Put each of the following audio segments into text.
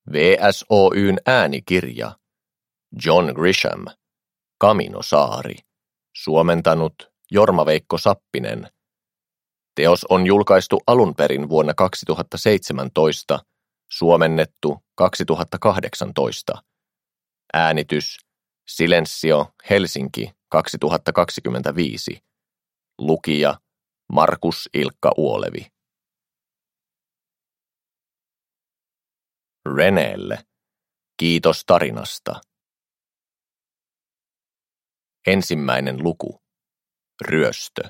VSOY:n äänikirja. John Grisham. Kaminosaari. Suomentanut Jorma-Veikko Sappinen. Teos on julkaistu alun perin vuonna 2017, suomennettu 2018. Äänitys Silensio, Helsinki, 2025. Lukija Markus Ilkka Uolevi. Renélle. Kiitos tarinasta. Ensimmäinen luku. Ryöstö.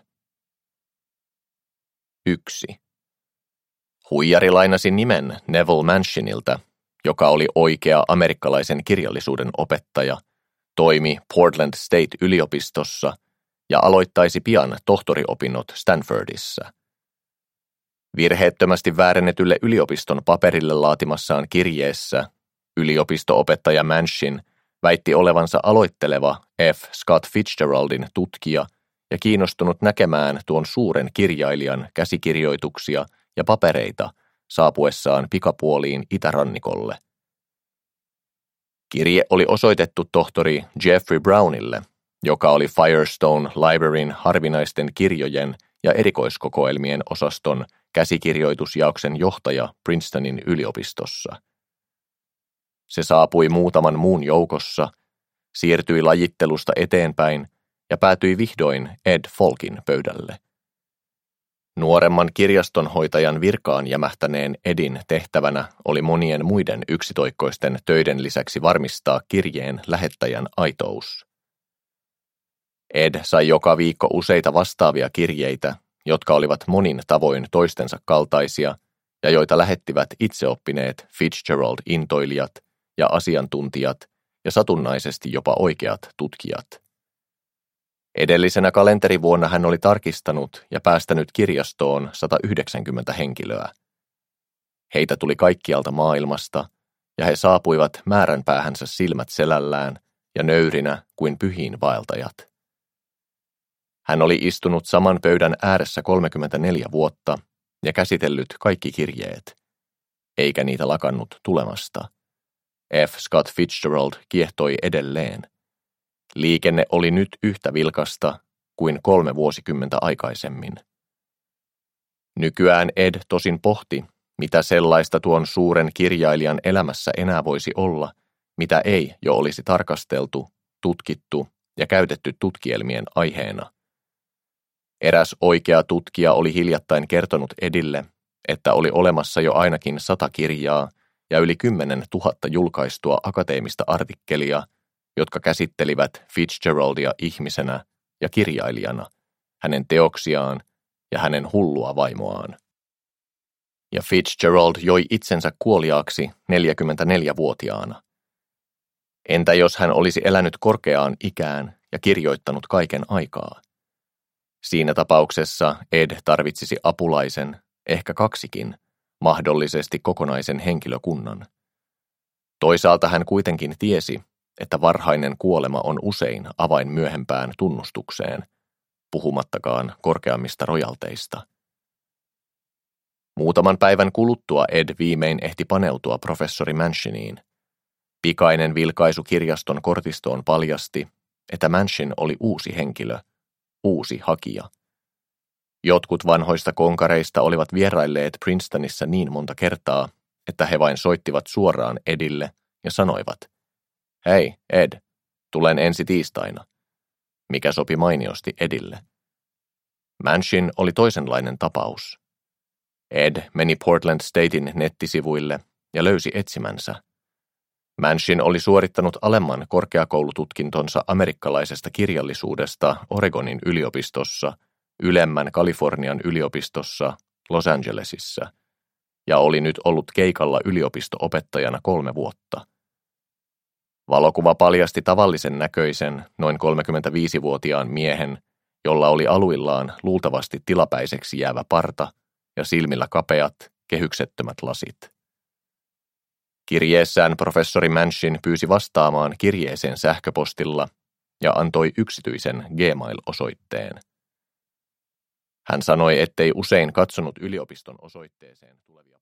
1. Huijari lainasi nimen Neville Manchinilta, joka oli oikea amerikkalaisen kirjallisuuden opettaja, toimi Portland State-yliopistossa ja aloittaisi pian tohtoriopinnot Stanfordissa. Virheettömästi väärennetylle yliopiston paperille laatimassaan kirjeessä yliopisto-opettaja Manchin väitti olevansa aloitteleva F. Scott Fitzgeraldin tutkija ja kiinnostunut näkemään tuon suuren kirjailijan käsikirjoituksia ja papereita saapuessaan pikapuoliin itärannikolle. Kirje oli osoitettu tohtori Jeffrey Brownille, joka oli Firestone Libraryn harvinaisten kirjojen ja erikoiskokoelmien osaston käsikirjoitusjaoksen johtaja Princetonin yliopistossa. Se saapui muutaman muun joukossa, siirtyi lajittelusta eteenpäin ja päätyi vihdoin Ed Folkin pöydälle. Nuoremman kirjastonhoitajan virkaan jämähtäneen Edin tehtävänä oli monien muiden yksitoikkoisten töiden lisäksi varmistaa kirjeen lähettäjän aitous. Ed sai joka viikko useita vastaavia kirjeitä, jotka olivat monin tavoin toistensa kaltaisia ja joita lähettivät itseoppineet Fitzgerald-intoilijat ja asiantuntijat ja satunnaisesti jopa oikeat tutkijat. Edellisenä kalenterivuonna hän oli tarkistanut ja päästänyt kirjastoon 190 henkilöä. Heitä tuli kaikkialta maailmasta, ja he saapuivat määränpäähänsä silmät selällään ja nöyrinä kuin pyhiin vaeltajat. Hän oli istunut saman pöydän ääressä 34 vuotta ja käsitellyt kaikki kirjeet, eikä niitä lakannut tulemasta. F. Scott Fitzgerald kiehtoi edelleen. Liikenne oli nyt yhtä vilkasta kuin 3 vuosikymmentä aikaisemmin. Nykyään Ed tosin pohti, mitä sellaista tuon suuren kirjailijan elämässä enää voisi olla, mitä ei jo olisi tarkasteltu, tutkittu ja käytetty tutkielmien aiheena. Eräs oikea tutkija oli hiljattain kertonut Edille, että oli olemassa jo ainakin 100 kirjaa ja yli 10 000 julkaistua akateemista artikkelia, jotka käsittelivät Fitzgeraldia ihmisenä ja kirjailijana, hänen teoksiaan ja hänen hullua vaimoaan. Ja Fitzgerald joi itsensä kuoliaaksi 44-vuotiaana. Entä jos hän olisi elänyt korkeaan ikään ja kirjoittanut kaiken aikaa? Siinä tapauksessa Ed tarvitsisi apulaisen, ehkä 2kin, mahdollisesti kokonaisen henkilökunnan. Toisaalta hän kuitenkin tiesi, että varhainen kuolema on usein avain myöhempään tunnustukseen, puhumattakaan korkeammista rojalteista. Muutaman päivän kuluttua Ed viimein ehti paneutua professori Manchiniin. Pikainen vilkaisu kirjaston kortistoon paljasti, että Manchin oli uusi henkilö, uusi hakija. Jotkut vanhoista konkareista olivat vierailleet Princetonissa niin monta kertaa, että he vain soittivat suoraan Edille ja sanoivat, "Hei, Ed, tulen ensi tiistaina", mikä sopi mainiosti Edille. Manchin oli toisenlainen tapaus. Ed meni Portland Statein nettisivuille ja löysi etsimänsä. Manchin oli suorittanut alemman korkeakoulututkintonsa amerikkalaisesta kirjallisuudesta Oregonin yliopistossa, ylemmän Kalifornian yliopistossa Los Angelesissa ja oli nyt ollut keikalla yliopisto-opettajana 3 vuotta. Valokuva paljasti tavallisen näköisen, noin 35-vuotiaan miehen, jolla oli aluillaan luultavasti tilapäiseksi jäävä parta ja silmillä kapeat, kehyksettömät lasit. Kirjeessään professori Manchin pyysi vastaamaan kirjeeseen sähköpostilla ja antoi yksityisen Gmail-osoitteen. Hän sanoi, ettei usein katsonut yliopiston osoitteeseen tulevia